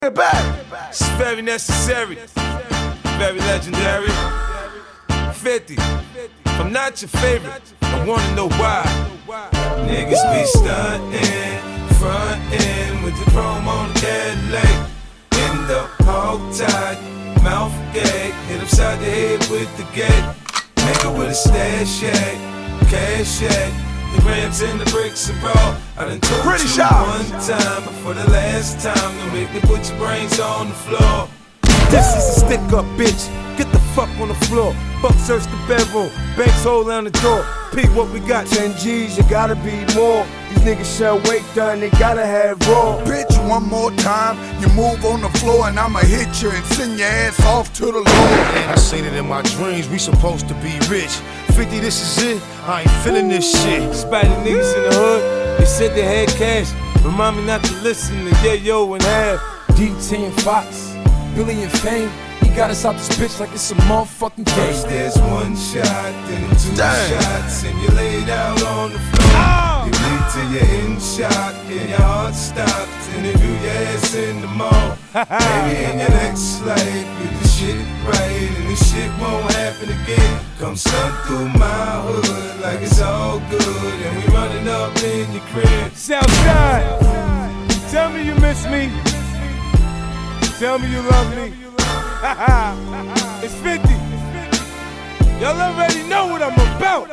Back. It's very necessary, very legendary. 50, if I'm not your favorite, I wanna know why. Niggas be stuntin', frontin' with the chrome on the Cadillac. In the hog tie, mouth gag, hit upside the head with the gate. Nigga with a stash shack, cash shack. The grams and the bricks are raw. I done told Pretty you sharp. one time, but for the last time, don't make me put your brains on the floor. This is a stick-up, bitch. Get the fuck on the floor. Buck search the bedroom. Banks hold down the door. Pete, what we got? 10 G's, you gotta be more. These niggas sell weight done, they gotta have raw. Bitch, one more time, you move on the floor and I'ma hit you and send your ass off to the Lord. I seen it in my dreams, we supposed to be rich. 50, this is it, I ain't feeling this shit. Spotty niggas in the hood, they said they had cash. Remind me not to listen to Yo and Half. DT and Fox, Billy and Fame. He got us out this bitch like it's a motherfucking First game. there's one shot, then two shots, and you laid out on the floor. You bleed till you're in shock, and your heart stops, and if you your ass in the mall. Maybe in your next life, you do shit right, and this shit won't happen again. Come stunt through my hood like it's all good, and we running up in your crib. Southside, tell me you miss me. Tell me you love me. It's 50. Y'all already know what I'm about.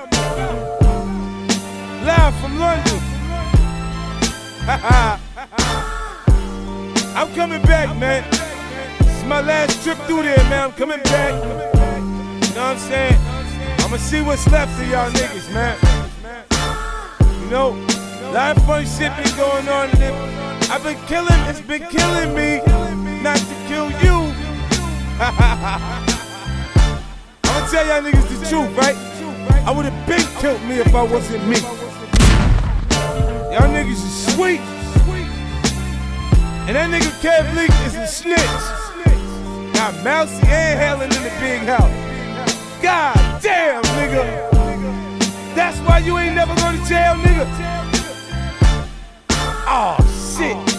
Live from London. I'm coming back, man. This is my last trip through there, man. I'm coming back. You know what I'm saying? I'ma see what's left of y'all niggas, man. You know, a lot of fun shit been going on. I've been killing, it's been killing me. Not to kill you. I'ma tell y'all niggas the truth, right? I would've been killed me if I wasn't me. Y'all niggas is sweet. And that nigga Kev Leak is a snitch. Got Mousy and Helen in the big house. God damn, nigga. That's why you ain't never go to jail, nigga. Oh, shit.